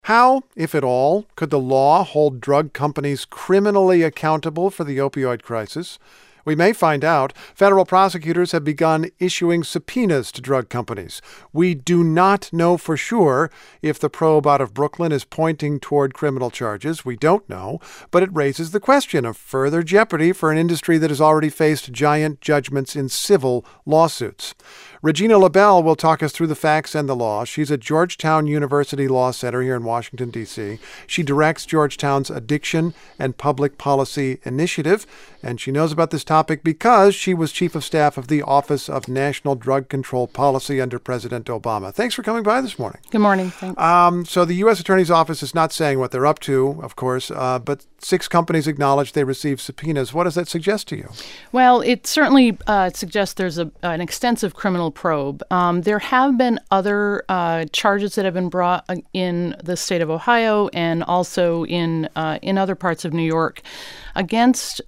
How, if at all, could the law hold drug companies criminally accountable for the opioid crisis? We may find out. Federal prosecutors have begun issuing subpoenas to drug companies. We do not know for sure if the probe out of Brooklyn is pointing toward criminal charges. We don't know, but it raises the question of further jeopardy for an industry that has already faced giant judgments in civil lawsuits. Regina LaBelle will talk us through the facts and the law. She's at Georgetown University Law Center here in Washington, D.C. She directs Georgetown's Addiction and Public Policy Initiative, and she knows about this topic because she was chief of staff of the Office of National Drug Control Policy under President Obama. Thanks for coming by this morning. Good morning. Thanks. So the U.S. Attorney's Office is not saying what they're up to, of course, but 6 companies acknowledged they received subpoenas. What does that suggest to you? Well, it certainly suggests there's an extensive criminal probe. There have been other charges that have been brought in the state of Ohio and also in other parts of New York against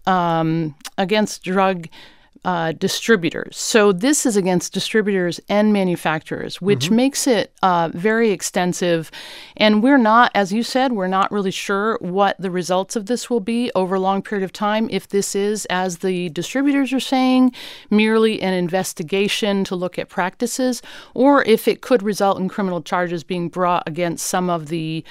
drug distributors. So this is against distributors and manufacturers, which makes it very extensive. And we're not, as you said, we're not really sure what the results of this will be over a long period of time. If this is, as the distributors are saying, merely an investigation to look at practices, or if it could result in criminal charges being brought against some of the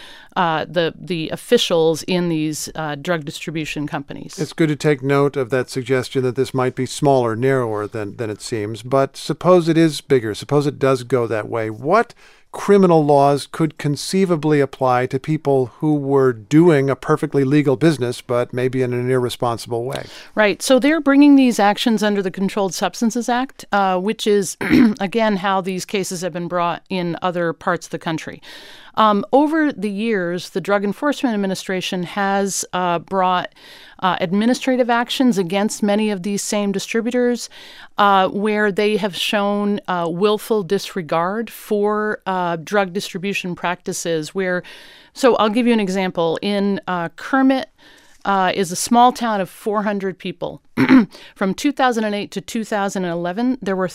officials in these drug distribution companies. It's good to take note of that suggestion that this might be smaller, narrower than it seems. But suppose it is bigger. Suppose it does go that way. What criminal laws could conceivably apply to people who were doing a perfectly legal business, but maybe in an irresponsible way? Right. So they're bringing these actions under the Controlled Substances Act, which is, again, how these cases have been brought in other parts of the country. Over the years, the Drug Enforcement Administration has brought administrative actions against many of these same distributors where they have shown willful disregard for drug distribution practices. So I'll give you an example. In Kermit is a small town of 400 people. From 2008 to 2011, there were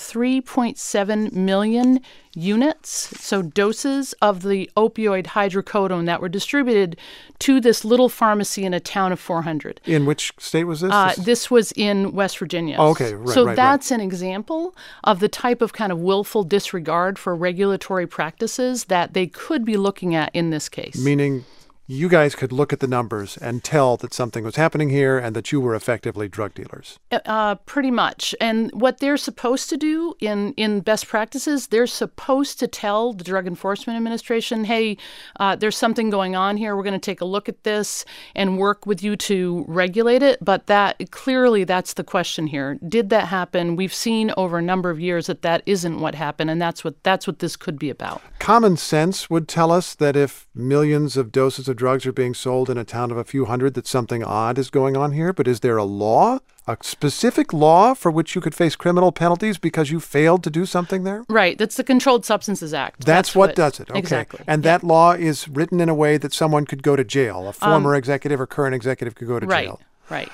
3.7 million units, so doses of the opioid hydrocodone that were distributed to this little pharmacy in a town of 400. In which state was this? This was in West Virginia. Oh, okay, right. So that's an example of the type of kind of willful disregard for regulatory practices that they could be looking at in this case. Meaning you guys could look at the numbers and tell that something was happening here and that you were effectively drug dealers. Pretty much. And what they're supposed to do in best practices, they're supposed to tell the Drug Enforcement Administration, hey, there's something going on here. We're going to take a look at this and work with you to regulate it. But clearly that's the question here. Did that happen? We've seen over a number of years that isn't what happened, and that's what this could be about. Common sense would tell us that if millions of doses of drugs are being sold in a town of a few hundred, that something odd is going on here. But is there a law, a specific law for which you could face criminal penalties because you failed to do something there? Right. That's the Controlled Substances Act. That's what does it. Okay. Exactly. And that law is written in a way that someone could go to jail. A former executive or current executive could go to jail. Right.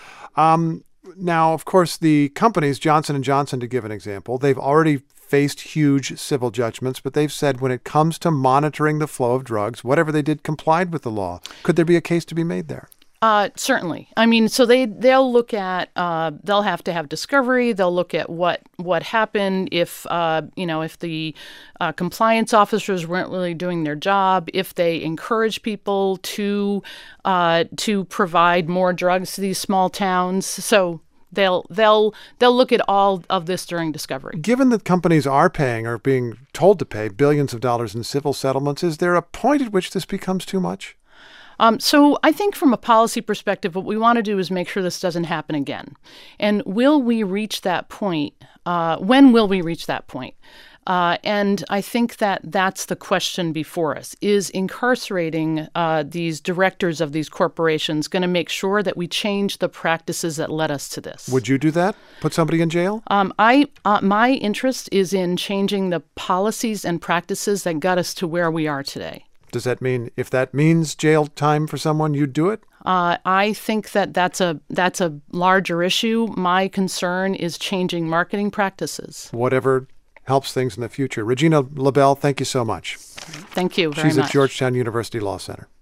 Now, of course, the companies, Johnson & Johnson, to give an example, they've already faced huge civil judgments, but they've said when it comes to monitoring the flow of drugs, whatever they did complied with the law. Could there be a case to be made there? Certainly. I mean, so they'll look at, they'll have to have discovery. They'll look at what happened if the compliance officers weren't really doing their job, if they encourage people to provide more drugs to these small towns. So They'll look at all of this during discovery. Given that companies are paying or being told to pay billions of dollars in civil settlements, is there a point at which this becomes too much? So I think from a policy perspective, what we want to do is make sure this doesn't happen again. And will we reach that point? When will we reach that point? And I think that's the question before us. Is incarcerating these directors of these corporations going to make sure that we change the practices that led us to this? Would you do that? Put somebody in jail? My interest is in changing the policies and practices that got us to where we are today. Does that mean if that means jail time for someone, you'd do it? I think that's a larger issue. My concern is changing marketing practices. Whatever helps things in the future. Regina LaBelle, thank you so much. Thank you very much. She's at Georgetown University Law Center.